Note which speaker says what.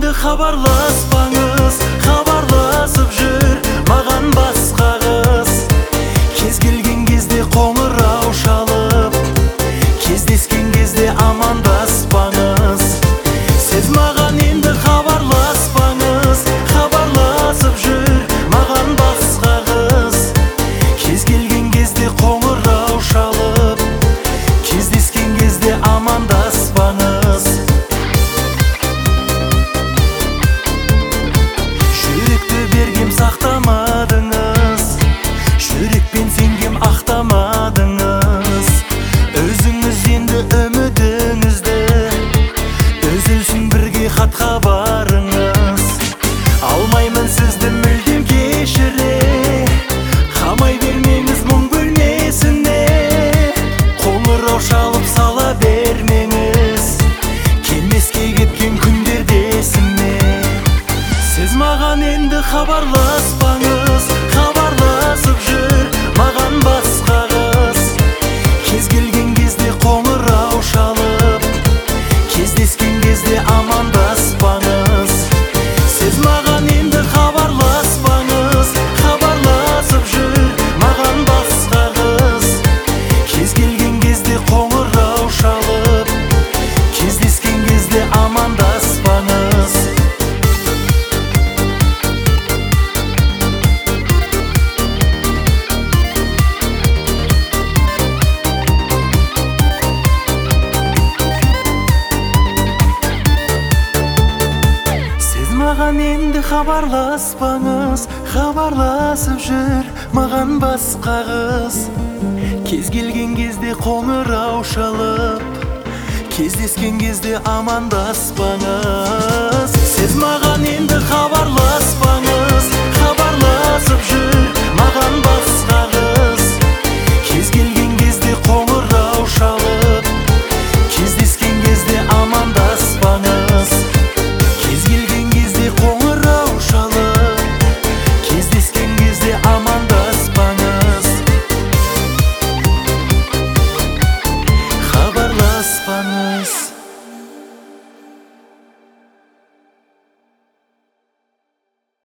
Speaker 1: енді хабарласпаңыз, хабарласып жүр маған басқа қыз. Кез келген кезде қоңырау шалып, кездескен кезде амандаспаңыз. Сіз маған енді хабарласпаңыз, хабарласып жүр маған басқа қыз. Кез келген кезде қоңырау шалып, кездескен кезде амандаспаңыз. Жүректі бергем сақтамадыңыз, жүрекпен сенгем ақтамадыңыз. Өзіңіз енді үмітіңізді, үзілсін бірге хатқа барыңыз. Алмаймын сізді мүлдем кешіре, қамай бермеңіз мұң бөлмесіне. Қоңырау шалып сала бермеңіз, келмеске кеткен күндерде есіме. Сіз маған енді хабарласпаңыз, хабарласып жүр маған басқа қыз. Кез келген кезде қоңырау шалып, кездескен кезде амандаспаңыз. Сіз маған енді хабарласпаңыз, хабарласып жүр маған басқа қыз. Кез келген кезде қоңырау шалып, кездескен кезде амандаспаңыз. Сіз маған енді хабарласпаңыз, хабарласып жүр маған басқа қыз. Кез келген кезде қоңырау шалып, кездескен кезде амандаспаңыз. Сіз маған